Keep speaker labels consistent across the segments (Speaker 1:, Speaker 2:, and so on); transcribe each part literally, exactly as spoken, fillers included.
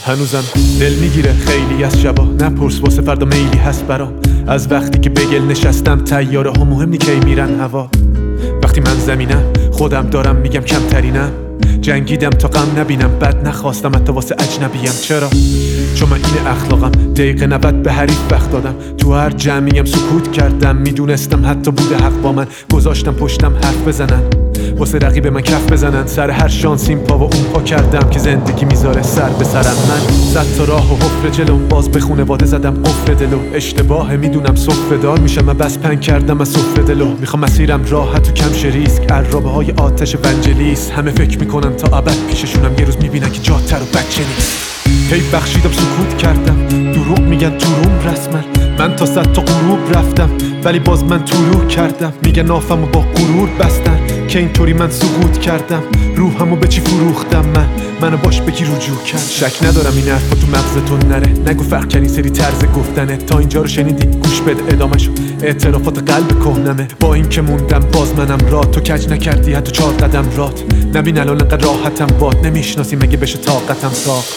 Speaker 1: هنوزم دل میگیره خیلی از شبا، نپرس واسه فردا میلی هست برام. از وقتی که بگل نشستم تیاره ها مهم نی کی میرن هوا. وقتی من زمینم خودم دارم میگم کمترینم، جنگیدم تا غم نبینم، بد نخواستم حتی واسه اجنبیم. چرا؟ چون من این اخلاقم، دقیقه نود به حریف وقت دادم، تو هر جمعیم سکوت کردم، میدونستم حتی بوده حق با من، گذاشتم پشتم حرف بزنن، واسه رقیب من کف بزنن، سر هر شانسیم پا و اون پا کردم که زندگی میذاره سر به سرم. من صد تا راه و حفر جلوم، باز به خونواده زدم قفل دلو، اشتباه میدونم سفره دار میشم، من بس پنگ کردم از سفره دلو، میخوام مسیرم راحت و کم شه ریسک، عرابه های آتش ونجلیس، همه فکر میکنن تا ابد پیششونم، یه روز میبینن که جاتر و بچه نیست. هی بخشیدم سکوت کردم، دروغ میگن تو روم رسمن، من تا صد تا غروب رفتم ولی باز من طلوع کردم، میگن نافمو با غرور بستن که اینطوری من سقوط کردم، روحمو به چی فروختم من، منو باش بگی رجوع کرد. شک ندارم این حرفا تو مغزتون نره، نگو فرق کنی سری طرز گفتنه، تا اینجا رو شنیدی گوش بده ادامه‌شو، اعترافات قلب کهنمه، با این که موندم باز منم رات، تو کج نکردی حتی چهار قدم رات، نبین الان انقدر راحتم باد، نمیشناسی مگه بشه طاقتم ساخت.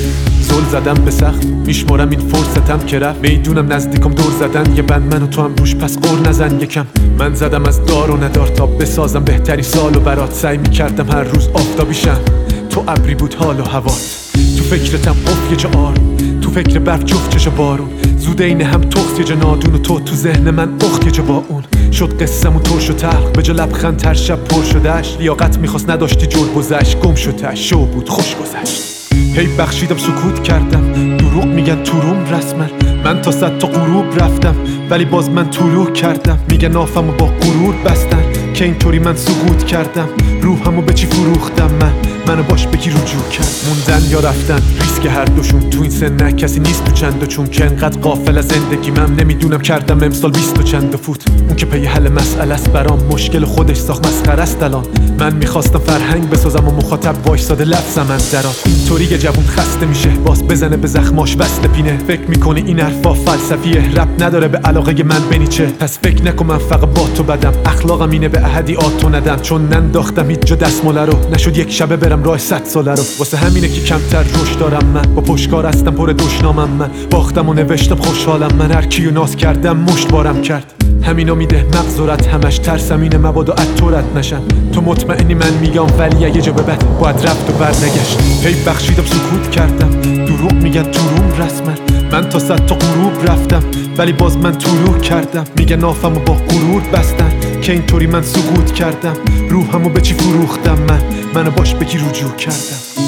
Speaker 1: زل زدم به سخت، میشمارم این فرصتم که رفت، میدونم نزدیکم دور زدن یه بند، منو تو هم روش پس قور نزن یکم. من زدم از دار و ندار تا بسازم بهتری سال و برات، سعی میکردم هر روز آفتابیشم، تو ابری بود حال و هوات، تو فکرتم اف یه جا آروم، تو فکر برف جفت چشا بارون، زود اینه هم تخت یه جا نادون، و تو تو ذهن من اخت یه جا با اون، شد قصه‌مون ترش و تلخ، به جا لبخند تر شب پر شدهش، لیاقت میخواست نداشتی جور گذشت، گم شدهش شو بود خوش گذشت. هی بخشیدم سکوت کردم، دروغ میگن تو روم رسمن، من تا صد تا غروب رفتم ولی باز من طلوع کردم، میگن نافمو با غرور بستن که اینطوری من سقوط کردم، روحمو به چی فروختم من، منو باش بگی رجوع کرد. موندن یا رفتن ریسک هر دوشون، تو این سن نه کسی نیست تو چند و چون، که انقدر غافل از زندگیمم نمیدونم کردم امسال بیست و چند و فوت، اون که پی حل مسئله است برام، مشکل خودش ساخت مسخره است الان، من میخواستم فرهنگ بسازم و مخاطب وایساده لفظم از درات، اینطوری یه جوون خسته میشه باز بزنه به زخماش وصل پینه، فکر میکنه این حرفا فلسفیه، رب نداره به علاقه من بنیچه، پس فکر نکن من فقط با تو بدم، اخلاقم اینه به احدی آتو ندم، چون ننداختم هیچ جا دستماله رو، نشد یک شبه برم راه صد ساله رو، واسه همینه که کمتر روش دارم من، با پشتکار هستم پر دشنامم من، باختم و نوشتم خوشحالم من، هر کیو ناز کردم مشت بارم کرد، همینا میده مغزورت همش، ترسم اینه مبادا اتورت نشم، تو مطمئنی من میگم ولی یه جا به بعد باید رفت و برنگشت. هی بخشیدم سکوت کردم، دروغ میگن تو روم رسمن، من تا صد تا غروب رفتم ولی باز من طلوع کردم، میگن نافمو با غرور بستن که اینطوری من سقوط کردم، روحمو به چی فروختم من، منو باش بگی رجوع کردم.